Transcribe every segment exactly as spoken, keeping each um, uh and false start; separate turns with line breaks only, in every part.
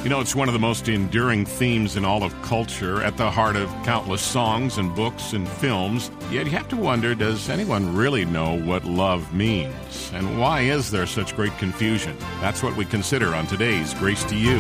You know, it's one of the most enduring themes in all of culture, at the heart of countless songs and books and films. Yet you have to wonder, does anyone really know what love means? And why is there such great confusion? That's what we consider on today's Grace to You.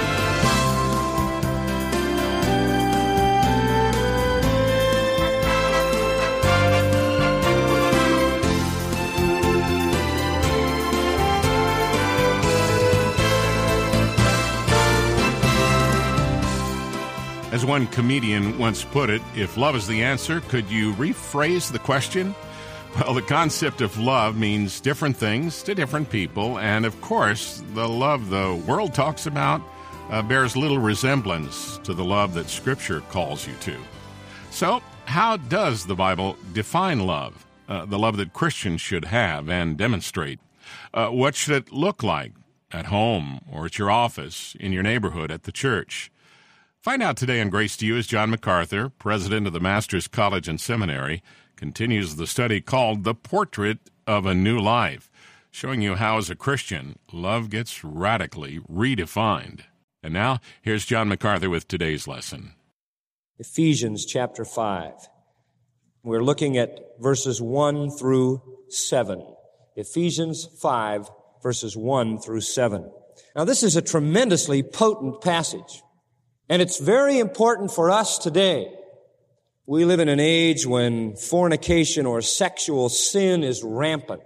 As one comedian once put it, if love is the answer, could you rephrase the question? Well, the concept of love means different things to different people, and of course, the love the world talks about uh, bears little resemblance to the love that Scripture calls you to. So, how does the Bible define love, uh, the love that Christians should have and demonstrate? Uh, what should it look like at home or at your office, in your neighborhood, at the church? Find out today on Grace to You as John MacArthur, president of the Masters College and Seminary, continues the study called The Portrait of a New Life, showing you how, as a Christian, love gets radically redefined. And now, here's John MacArthur with today's lesson.
Ephesians chapter five. We're looking at verses one through seven. Ephesians five, verses one through seven. Now, this is a tremendously potent passage. And it's very important for us today. We live in an age when fornication or sexual sin is rampant.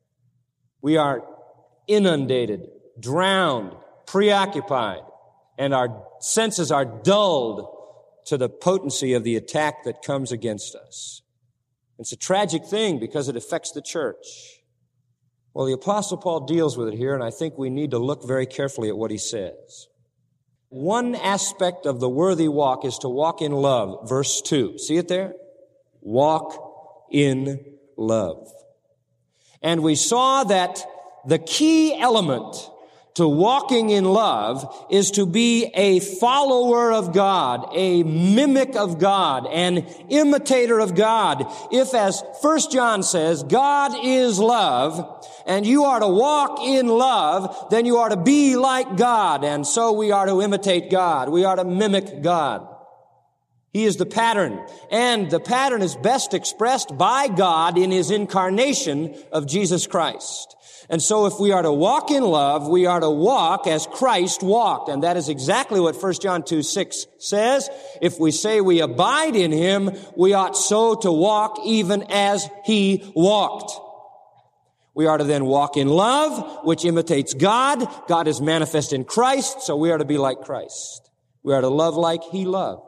We are inundated, drowned, preoccupied, and our senses are dulled to the potency of the attack that comes against us. It's a tragic thing because it affects the church. Well, the Apostle Paul deals with it here, and I think we need to look very carefully at what he says. One aspect of the worthy walk is to walk in love. Verse two. See it there? Walk in love. And we saw that the key element to walking in love is to be a follower of God, a mimic of God, an imitator of God. If, as First John says, God is love, and you are to walk in love, then you are to be like God, and so we are to imitate God. We are to mimic God. He is the pattern, and the pattern is best expressed by God in His incarnation of Jesus Christ. And so if we are to walk in love, we are to walk as Christ walked. And that is exactly what First John two six says. If we say we abide in Him, we ought so to walk even as He walked. We are to then walk in love, which imitates God. God is manifest in Christ, so we are to be like Christ. We are to love like He loved.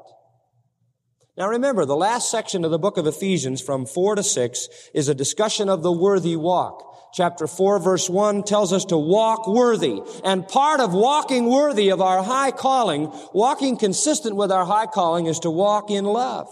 Now remember, the last section of the book of Ephesians from four to six is a discussion of the worthy walk. Chapter four, verse one tells us to walk worthy. And part of walking worthy of our high calling, walking consistent with our high calling, is to walk in love.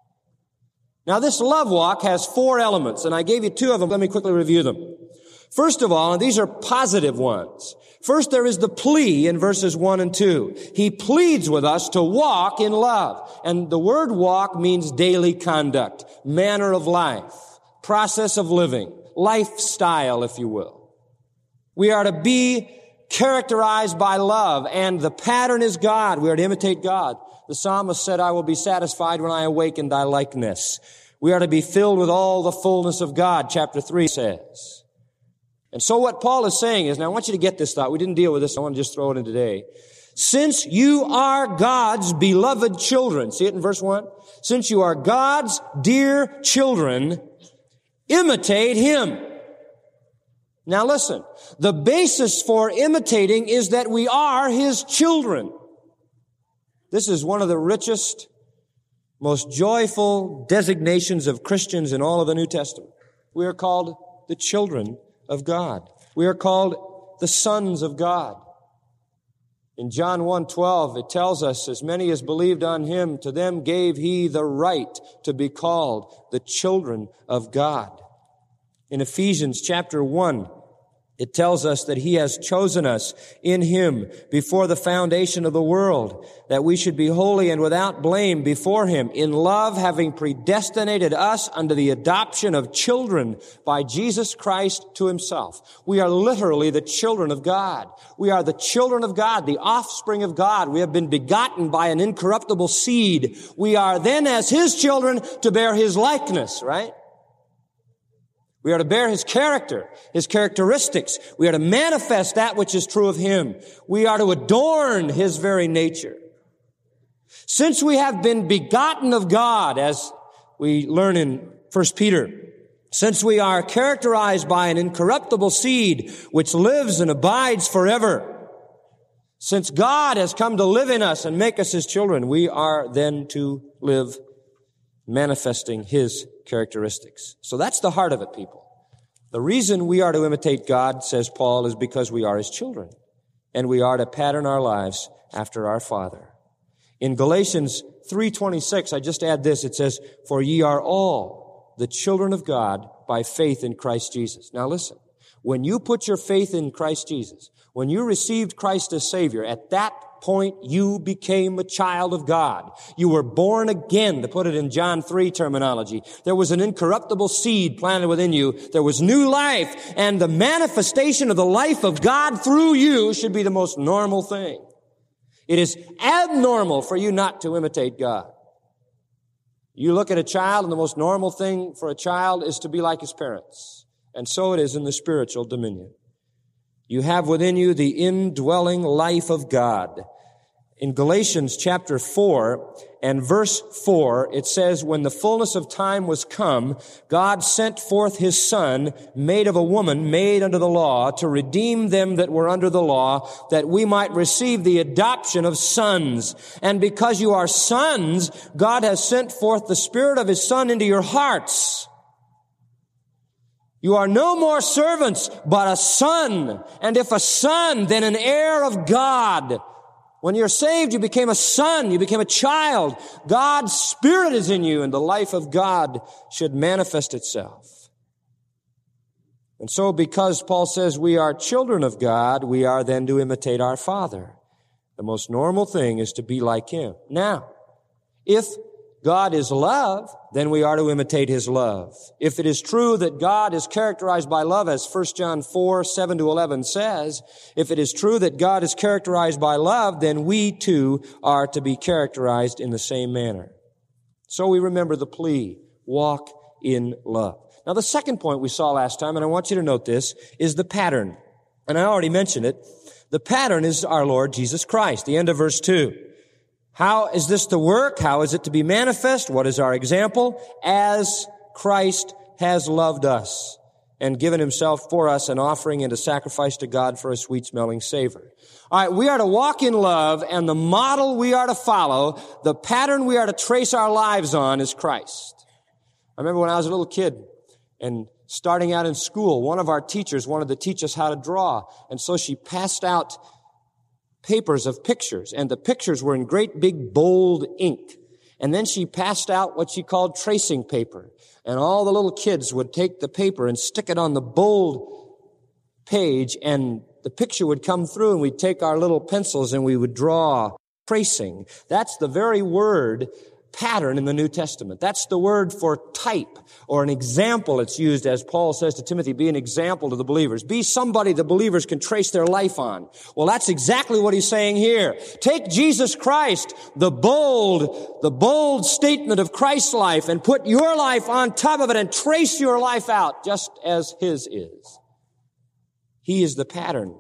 Now this love walk has four elements, and I gave you two of them. Let me quickly review them. First of all, and these are positive ones. First, there is the plea in verses one and two. He pleads with us to walk in love. And the word walk means daily conduct, manner of life, process of living, lifestyle, if you will. We are to be characterized by love, and the pattern is God. We are to imitate God. The psalmist said, I will be satisfied when I awaken thy likeness. We are to be filled with all the fullness of God, chapter three says. And so what Paul is saying is, now I want you to get this thought. We didn't deal with this. I want to just throw it in today. Since you are God's beloved children, see it in verse one? Since you are God's dear children, imitate Him. Now listen, the basis for imitating is that we are His children. This is one of the richest, most joyful designations of Christians in all of the New Testament. We are called the children of God. We are called the sons of God. In John one twelve, it tells us, as many as believed on Him, to them gave He the right to be called the children of God. In Ephesians chapter one, It tells us that He has chosen us in Him before the foundation of the world, that we should be holy and without blame before Him, in love having predestinated us unto the adoption of children by Jesus Christ to Himself. We are literally the children of God. We are the children of God, the offspring of God. We have been begotten by an incorruptible seed. We are then as His children to bear His likeness, right? We are to bear His character, His characteristics. We are to manifest that which is true of Him. We are to adorn His very nature. Since we have been begotten of God, as we learn in First Peter, since we are characterized by an incorruptible seed which lives and abides forever, since God has come to live in us and make us His children, we are then to live manifesting His characteristics. So that's the heart of it, people. The reason we are to imitate God, says Paul, is because we are His children, and we are to pattern our lives after our Father. In Galatians three twenty-six, I just add this, it says, "For ye are all the children of God by faith in Christ Jesus." Now listen, when you put your faith in Christ Jesus, when you received Christ as Savior, at that point you became a child of God. You were born again, to put it in John three terminology. There was an incorruptible seed planted within you. There was new life, and the manifestation of the life of God through you should be the most normal thing. It is abnormal for you not to imitate God. You look at a child, and the most normal thing for a child is to be like his parents. And so it is in the spiritual dominion. You have within you the indwelling life of God. In Galatians chapter four and verse four, it says, "When the fullness of time was come, God sent forth His Son, made of a woman, made under the law, to redeem them that were under the law, that we might receive the adoption of sons. And because you are sons, God has sent forth the Spirit of His Son into your hearts." You are no more servants, but a son. And if a son, then an heir of God. When you're saved, you became a son. You became a child. God's Spirit is in you, and the life of God should manifest itself. And so because Paul says we are children of God, we are then to imitate our Father. The most normal thing is to be like Him. Now, if God is love, then we are to imitate His love. If it is true that God is characterized by love, as First John four, seven to eleven says, if it is true that God is characterized by love, then we too are to be characterized in the same manner. So we remember the plea, walk in love. Now the second point we saw last time, and I want you to note this, is the pattern. And I already mentioned it. The pattern is our Lord Jesus Christ, the end of verse two. How is this to work? How is it to be manifest? What is our example? As Christ has loved us and given Himself for us an offering and a sacrifice to God for a sweet-smelling savor. All right, we are to walk in love, and the model we are to follow, the pattern we are to trace our lives on, is Christ. I remember when I was a little kid and starting out in school, one of our teachers wanted to teach us how to draw, and so she passed out papers of pictures, and the pictures were in great big bold ink. And then she passed out what she called tracing paper. And all the little kids would take the paper and stick it on the bold page, and the picture would come through, and we'd take our little pencils and we would draw tracing. That's the very word pattern in the New Testament. That's the word for type or an example. It's used, as Paul says to Timothy, be an example to the believers. Be somebody the believers can trace their life on. Well, that's exactly what he's saying here. Take Jesus Christ, the bold, the bold statement of Christ's life, and put your life on top of it and trace your life out just as His is. He is the pattern.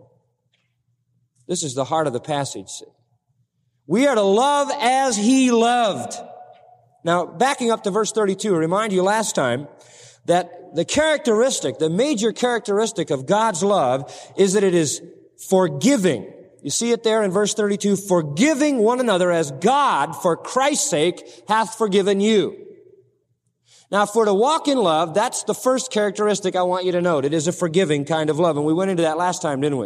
This is the heart of the passage. We are to love as He loved. Now, backing up to verse thirty-two, I remind you last time that the characteristic, the major characteristic of God's love is that it is forgiving. You see it there in verse thirty-two, forgiving one another as God, for Christ's sake, hath forgiven you. Now, if we're to walk in love, that's the first characteristic I want you to note. It is a forgiving kind of love, and we went into that last time, didn't we?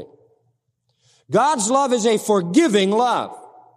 God's love is a forgiving love.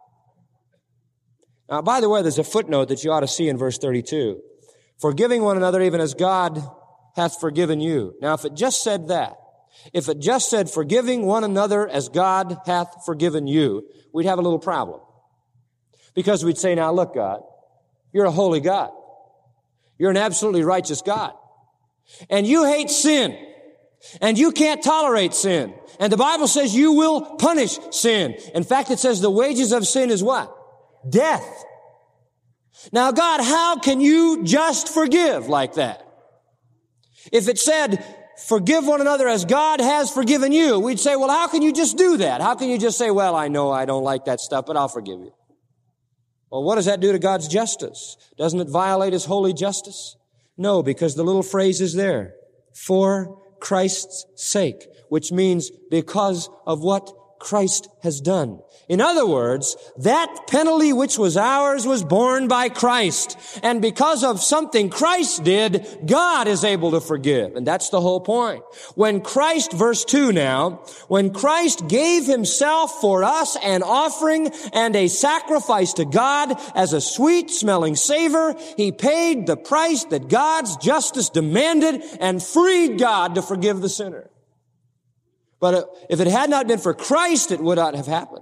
Now, by the way, there's a footnote that you ought to see in verse thirty-two. Forgiving one another even as God hath forgiven you. Now, if it just said that, If it just said, forgiving one another as God hath forgiven you, we'd have a little problem. Because we'd say, now look, God, you're a holy God. You're an absolutely righteous God. And you hate sin. And you can't tolerate sin. And the Bible says you will punish sin. In fact, it says the wages of sin is what? Death. Now, God, how can you just forgive like that? If it said, forgive one another as God has forgiven you, we'd say, well, how can you just do that? How can you just say, well, I know I don't like that stuff, but I'll forgive you? Well, what does that do to God's justice? Doesn't it violate His holy justice? No, because the little phrase is there. For Christ's sake, which means because of what Christ has done. In other words, that penalty which was ours was borne by Christ. And because of something Christ did, God is able to forgive. And that's the whole point. When Christ, verse two now, when Christ gave Himself for us an offering and a sacrifice to God as a sweet-smelling savor, He paid the price that God's justice demanded and freed God to forgive the sinner. But if it had not been for Christ, it would not have happened.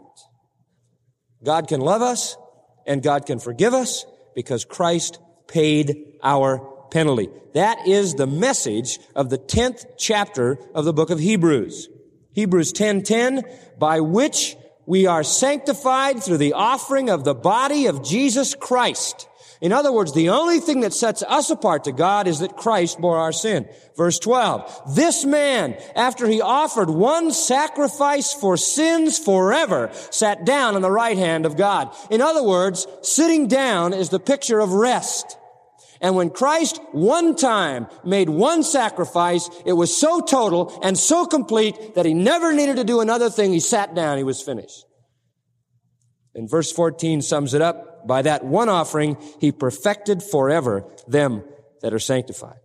God can love us and God can forgive us because Christ paid our penalty. That is the message of the tenth chapter of the book of Hebrews. Hebrews ten ten, by which we are sanctified through the offering of the body of Jesus Christ. In other words, the only thing that sets us apart to God is that Christ bore our sin. Verse twelve, this man, after He offered one sacrifice for sins forever, sat down on the right hand of God. In other words, sitting down is the picture of rest. And when Christ one time made one sacrifice, it was so total and so complete that He never needed to do another thing. He sat down. He was finished. And verse fourteen sums it up. By that one offering, He perfected forever them that are sanctified.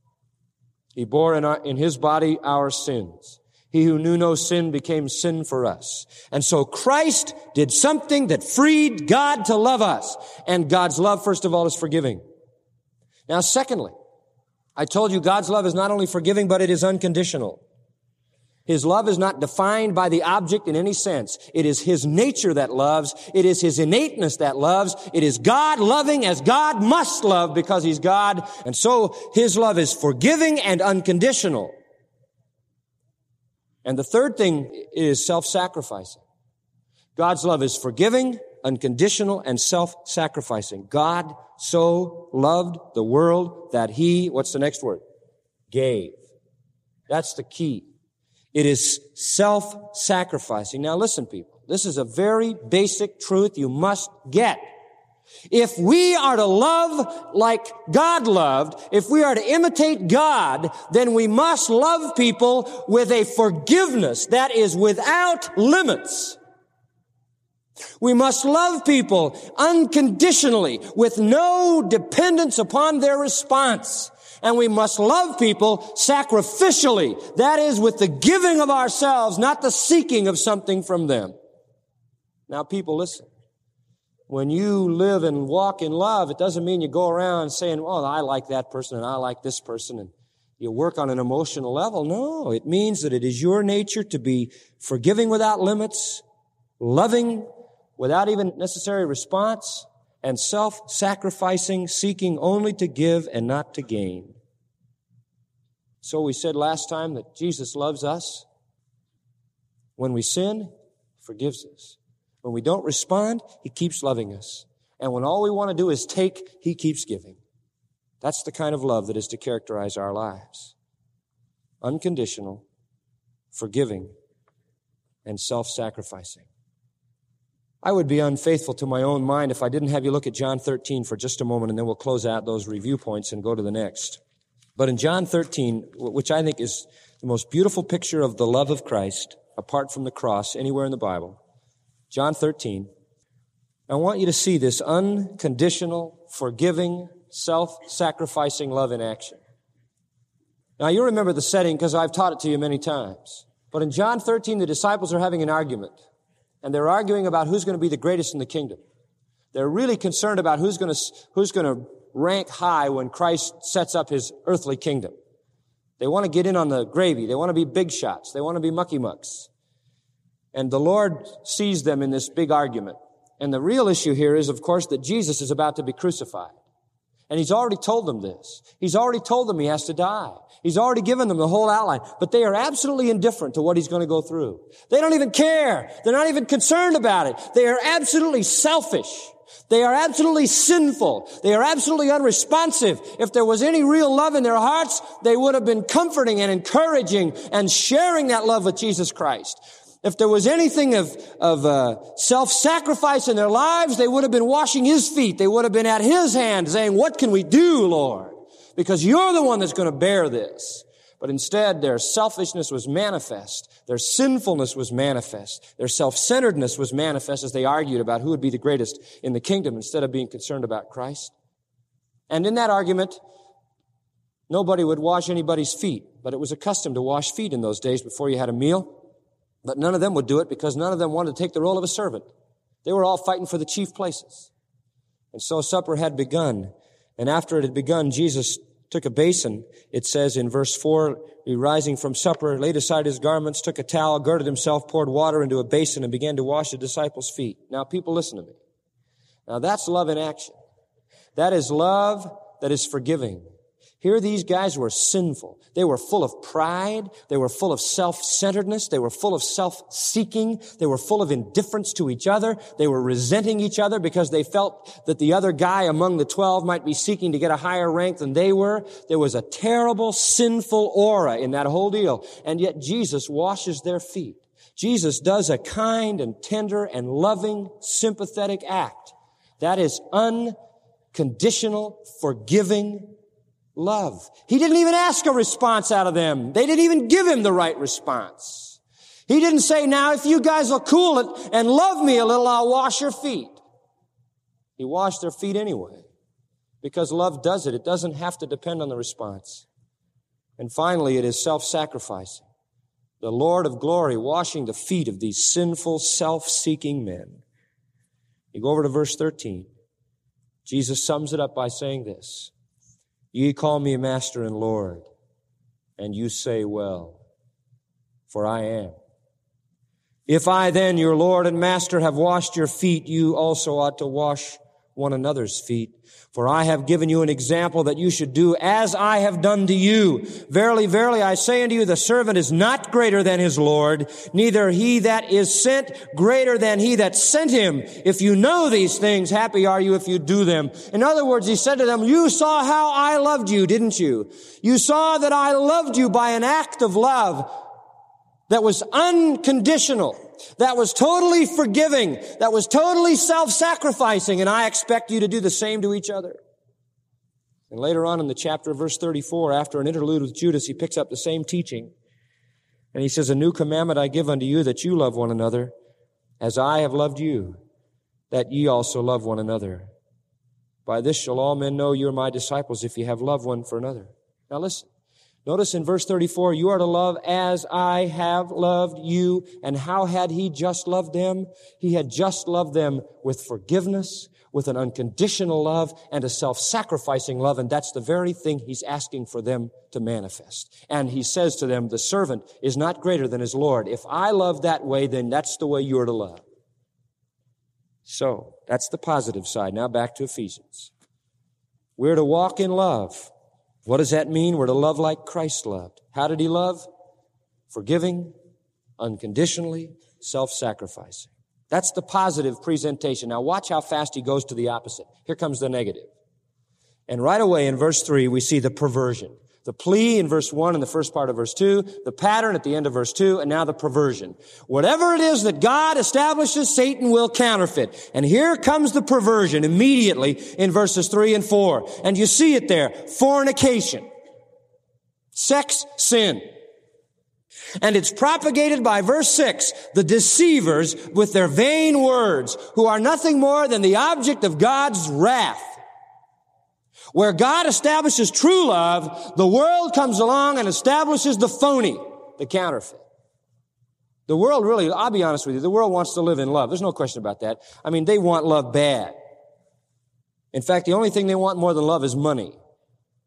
He bore in, our, in His body our sins. He who knew no sin became sin for us. And so Christ did something that freed God to love us. And God's love, first of all, is forgiving. Now, secondly, I told you God's love is not only forgiving, but it is unconditional. His love is not defined by the object in any sense. It is His nature that loves. It is His innateness that loves. It is God loving as God must love because He's God. And so His love is forgiving and unconditional. And the third thing is self-sacrificing. God's love is forgiving, unconditional, and self-sacrificing. God so loved the world that He, what's the next word? Gave. That's the key. It is self-sacrificing. Now listen, people, this is a very basic truth you must get. If we are to love like God loved, if we are to imitate God, then we must love people with a forgiveness that is without limits. We must love people unconditionally with no dependence upon their response. And we must love people sacrificially. That is, with the giving of ourselves, not the seeking of something from them. Now, people, listen. When you live and walk in love, it doesn't mean you go around saying, oh, I like that person and I like this person, and you work on an emotional level. No, it means that it is your nature to be forgiving without limits, loving without even necessary response, and self-sacrificing, seeking only to give and not to gain. So we said last time that Jesus loves us. When we sin, He forgives us. When we don't respond, He keeps loving us. And when all we want to do is take, He keeps giving. That's the kind of love that is to characterize our lives. Unconditional, forgiving, and self-sacrificing. I would be unfaithful to my own mind if I didn't have you look at John thirteen for just a moment, and then we'll close out those review points and go to the next. But in John thirteen, which I think is the most beautiful picture of the love of Christ, apart from the cross, anywhere in the Bible, John thirteen, I want you to see this unconditional, forgiving, self-sacrificing love in action. Now, you remember the setting because I've taught it to you many times. But in John thirteen, the disciples are having an argument. And they're arguing about who's going to be the greatest in the kingdom. They're really concerned about who's going to, who's going to rank high when Christ sets up His earthly kingdom. They want to get in on the gravy. They want to be big shots. They want to be mucky mucks. And the Lord sees them in this big argument. And the real issue here is, of course, that Jesus is about to be crucified. And He's already told them this. He's already told them He has to die. He's already given them the whole outline. But they are absolutely indifferent to what He's going to go through. They don't even care. They're not even concerned about it. They are absolutely selfish. They are absolutely sinful. They are absolutely unresponsive. If there was any real love in their hearts, they would have been comforting and encouraging and sharing that love with Jesus Christ. If there was anything of, of uh, self-sacrifice in their lives, they would have been washing His feet. They would have been at His hand saying, what can we do, Lord? Because You're the one that's going to bear this. But instead, their selfishness was manifest. Their sinfulness was manifest. Their self-centeredness was manifest as they argued about who would be the greatest in the kingdom instead of being concerned about Christ. And in that argument, nobody would wash anybody's feet. But it was a custom to wash feet in those days before you had a meal. But none of them would do it because none of them wanted to take the role of a servant. They were all fighting for the chief places. And so supper had begun. And after it had begun, Jesus took a basin. It says in verse four, He rising from supper, laid aside His garments, took a towel, girded Himself, poured water into a basin, and began to wash the disciples' feet. Now, people, listen to me. Now, that's love in action. That is love that is forgiving. Here these guys were sinful. They were full of pride. They were full of self-centeredness. They were full of self-seeking. They were full of indifference to each other. They were resenting each other because they felt that the other guy among the twelve might be seeking to get a higher rank than they were. There was a terrible, sinful aura in that whole deal. And yet Jesus washes their feet. Jesus does a kind and tender and loving, sympathetic act. That is unconditional, forgiving love. He didn't even ask a response out of them. They didn't even give Him the right response. He didn't say, now if you guys will cool it and love me a little, I'll wash your feet. He washed their feet anyway. Because love does it. It doesn't have to depend on the response. And finally, it is self-sacrificing. The Lord of glory washing the feet of these sinful, self-seeking men. You go over to verse thirteen. Jesus sums it up by saying this. Ye call me Master and Lord, and you say, well, for I am. If I then, your Lord and Master, have washed your feet, you also ought to wash one another's feet. For I have given you an example that you should do as I have done to you. Verily, verily, I say unto you, the servant is not greater than his Lord, neither he that is sent greater than he that sent him. If you know these things, happy are you if you do them. In other words, he said to them, you saw how I loved you, didn't you? You saw that I loved you by an act of love that was unconditional, that was totally forgiving, that was totally self-sacrificing, and I expect you to do the same to each other. And later on in the chapter, verse thirty-four, after an interlude with Judas, he picks up the same teaching, and he says, a new commandment I give unto you, that you love one another, as I have loved you, that ye also love one another. By this shall all men know you are my disciples, if ye have love one for another. Now listen. Notice in verse thirty-four, you are to love as I have loved you. And how had he just loved them? He had just loved them with forgiveness, with an unconditional love, and a self-sacrificing love. And that's the very thing he's asking for them to manifest. And he says to them, the servant is not greater than his Lord. If I love that way, then that's the way you're to love. So, that's the positive side. Now back to Ephesians. We're to walk in love. What does that mean? We're to love like Christ loved. How did he love? Forgiving, unconditionally, self-sacrificing. That's the positive presentation. Now watch how fast he goes to the opposite. Here comes the negative. And right away in verse three, we see the perversion. The plea in verse one and the first part of verse two, the pattern at the end of verse two, and now the perversion. Whatever it is that God establishes, Satan will counterfeit. And here comes the perversion immediately in verses three and four. And you see it there. Fornication. Sex sin. And it's propagated by verse six, the deceivers with their vain words, who are nothing more than the object of God's wrath. Where God establishes true love, the world comes along and establishes the phony, the counterfeit. The world really, I'll be honest with you, the world wants to live in love. There's no question about that. I mean, they want love bad. In fact, the only thing they want more than love is money.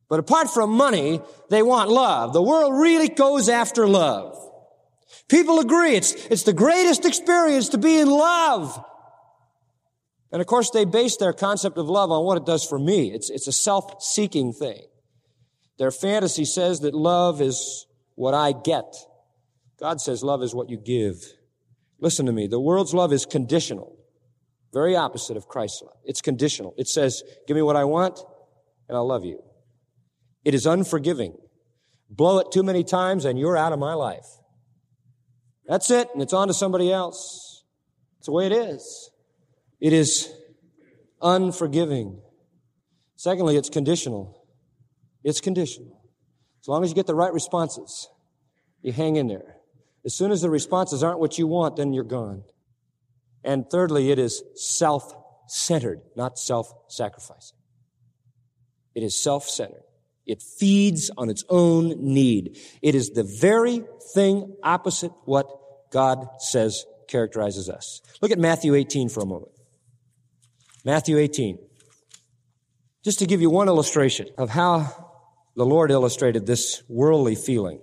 But apart from money, they want love. The world really goes after love. People agree it's, it's the greatest experience to be in love. And of course, they base their concept of love on what it does for me. It's, it's a self-seeking thing. Their fantasy says that love is what I get. God says love is what you give. Listen to me. The world's love is conditional. Very opposite of Christ's love. It's conditional. It says, give me what I want, and I'll love you. It is unforgiving. Blow it too many times, and you're out of my life. That's it, and it's on to somebody else. It's the way it is. It is unforgiving. Secondly, it's conditional. It's conditional. As long as you get the right responses, you hang in there. As soon as the responses aren't what you want, then you're gone. And thirdly, it is self-centered, not self-sacrificing. It is self-centered. It feeds on its own need. It is the very thing opposite what God says characterizes us. Look at Matthew eighteen for a moment. Matthew eighteen. Just to give you one illustration of how the Lord illustrated this worldly feeling.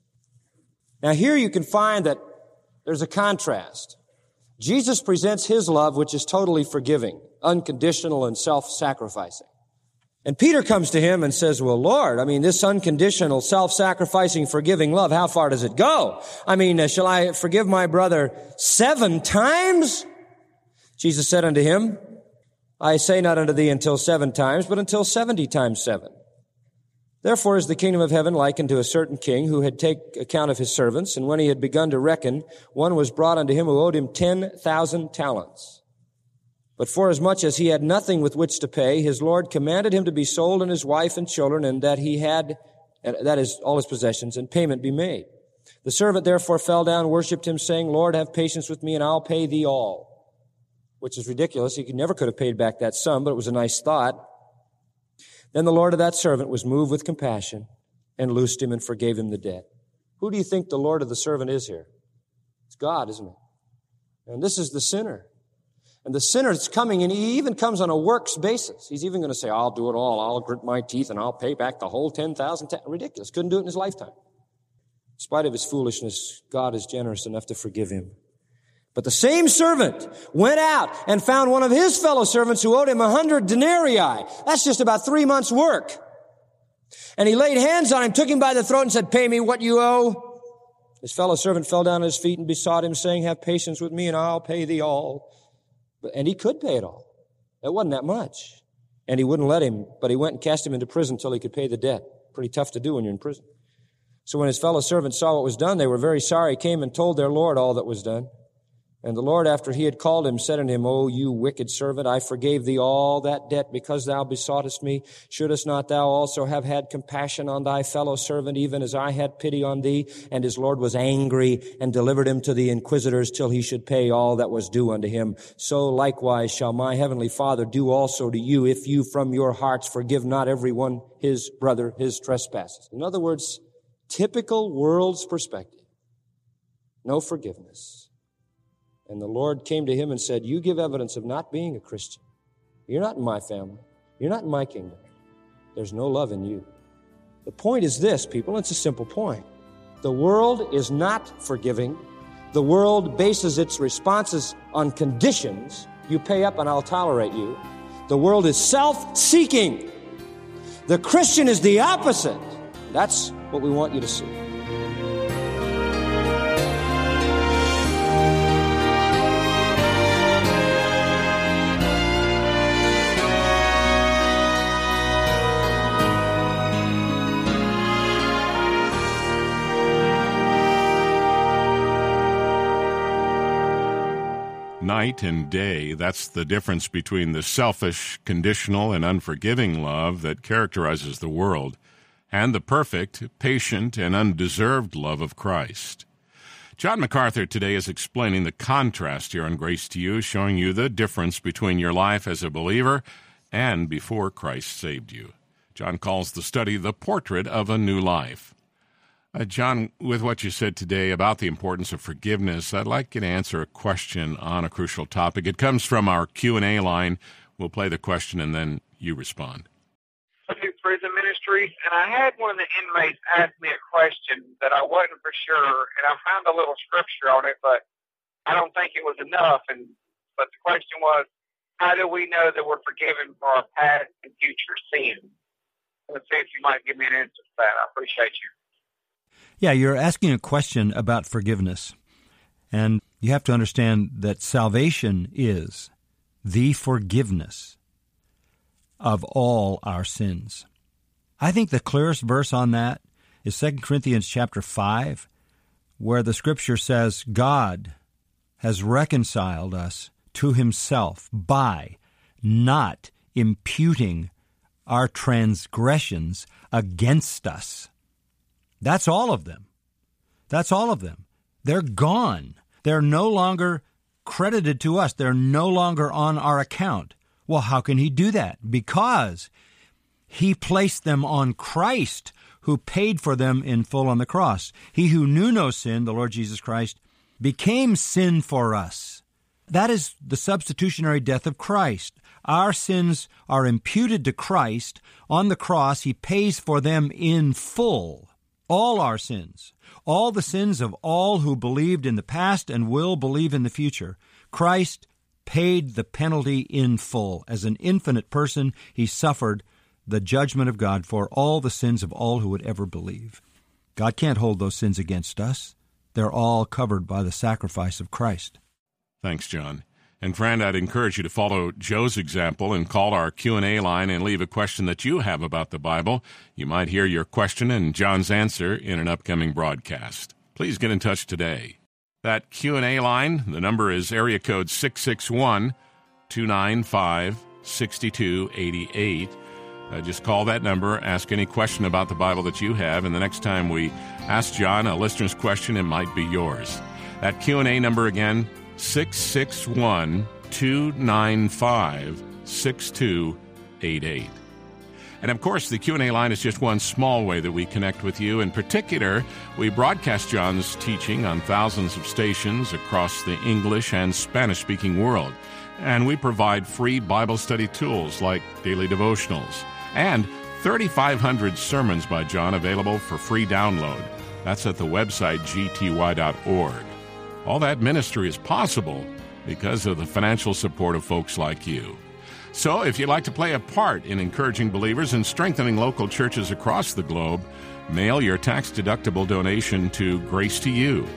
Now here you can find that there's a contrast. Jesus presents His love, which is totally forgiving, unconditional, and self-sacrificing. And Peter comes to Him and says, well, Lord, I mean, this unconditional, self-sacrificing, forgiving love, how far does it go? I mean, uh, shall I forgive my brother seven times? Jesus said unto him, I say not unto thee until seven times, but until seventy times seven. Therefore is the kingdom of heaven likened to a certain king who had take account of his servants, and when he had begun to reckon, one was brought unto him who owed him ten thousand talents. But forasmuch as he had nothing with which to pay, his Lord commanded him to be sold and his wife and children, and that he had, that is, all his possessions, and payment be made. The servant therefore fell down and worshipped him, saying, Lord, have patience with me, and I'll pay thee all. Which is ridiculous. He could, never could have paid back that sum, but it was a nice thought. Then the Lord of that servant was moved with compassion and loosed him and forgave him the debt. Who do you think the Lord of the servant is here? It's God, isn't it? And this is the sinner. And the sinner is coming, and he even comes on a works basis. He's even going to say, I'll do it all. I'll grit my teeth, and I'll pay back the whole ten thousand. Ta-. Ridiculous. Couldn't do it in his lifetime. In spite of his foolishness, God is generous enough to forgive him. But the same servant went out and found one of his fellow servants who owed him a hundred denarii. That's just about three months' work. And he laid hands on him, took him by the throat, and said, pay me what you owe. His fellow servant fell down at his feet and besought him, saying, have patience with me, and I'll pay thee all. And he could pay it all. It wasn't that much. And he wouldn't let him, but he went and cast him into prison till he could pay the debt. Pretty tough to do when you're in prison. So when his fellow servants saw what was done, they were very sorry, came and told their Lord all that was done. And the Lord, after he had called him, said unto him, O you wicked servant, I forgave thee all that debt because thou besoughtest me. Shouldest not thou also have had compassion on thy fellow servant, even as I had pity on thee? And his Lord was angry and delivered him to the inquisitors till he should pay all that was due unto him. So likewise shall my heavenly Father do also to you, if you from your hearts forgive not every one his brother his trespasses. In other words, typical world's perspective. No forgiveness. And the Lord came to him and said, you give evidence of not being a Christian. You're not in my family. You're not in my kingdom. There's no love in you. The point is this, people. It's a simple point. The world is not forgiving. The world bases its responses on conditions. You pay up and I'll tolerate you. The world is self-seeking. The Christian is the opposite. That's what we want you to see.
Night and day, that's the difference between the selfish, conditional, and unforgiving love that characterizes the world and the perfect, patient, and undeserved love of Christ. John MacArthur today is explaining the contrast here on Grace to You, showing you the difference between your life as a believer and before Christ saved you. John calls the study the portrait of a new life. Uh, John, with what you said today about the importance of forgiveness, I'd like you to answer a question on a crucial topic. It comes from our Q and A line. We'll play the question and then you respond.
Prison ministry. ministries, and I had one of the inmates ask me a question that I wasn't for sure, and I found a little scripture on it, but I don't think it was enough. And but the question was, how do we know that we're forgiven for our past and future sins? Let's see if you might give me an answer to that. I appreciate you.
Yeah, you're asking a question about forgiveness. And you have to understand that salvation is the forgiveness of all our sins. I think the clearest verse on that is Second Corinthians chapter five, where the Scripture says, God has reconciled us to himself by not imputing our transgressions against us. That's all of them. That's all of them. They're gone. They're no longer credited to us. They're no longer on our account. Well, how can he do that? Because he placed them on Christ, who paid for them in full on the cross. He who knew no sin, the Lord Jesus Christ, became sin for us. That is the substitutionary death of Christ. Our sins are imputed to Christ. On the cross, he pays for them in full. All our sins, all the sins of all who believed in the past and will believe in the future. Christ paid the penalty in full. As an infinite person, he suffered the judgment of God for all the sins of all who would ever believe. God can't hold those sins against us. They're all covered by the sacrifice of Christ.
Thanks, John. And friend, I'd encourage you to follow Joe's example and call our Q and A line and leave a question that you have about the Bible. You might hear your question and John's answer in an upcoming broadcast. Please get in touch today. That Q and A line, the number is area code six six one, two nine five, six two eight eight. Uh, just call that number, ask any question about the Bible that you have, and the next time we ask John a listener's question, it might be yours. That Q and A number again, six six one, two nine five, six two eight eight. And of course, the Q and A line is just one small way that we connect with you. In particular, we broadcast John's teaching on thousands of stations across the English and Spanish-speaking world. And we provide free Bible study tools like daily devotionals and thirty-five hundred sermons by John available for free download. That's at the website g t y dot org. All that ministry is possible because of the financial support of folks like you. So if you'd like to play a part in encouraging believers and strengthening local churches across the globe, mail your tax-deductible donation to Grace to You,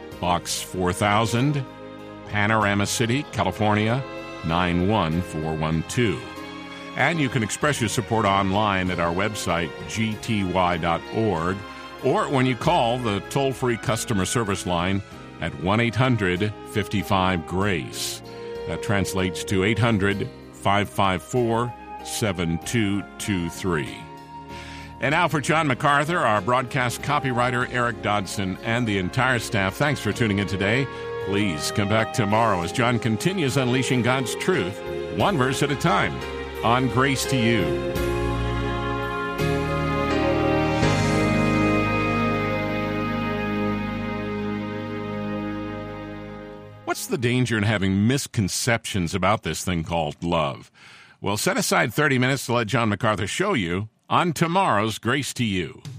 Box four thousand, Panorama City, California, nine one four one two. And you can express your support online at our website, g t y dot org, or when you call the toll-free customer service line at one eight hundred, five five, GRACE. That translates to eight hundred, five five four, seven two two three. And now for John MacArthur, our broadcast copywriter, Eric Dodson, and the entire staff, thanks for tuning in today. Please come back tomorrow as John continues unleashing God's truth, one verse at a time, on Grace to You. What's the danger in having misconceptions about this thing called love? Well, set aside thirty minutes to let John MacArthur show you on tomorrow's Grace to You.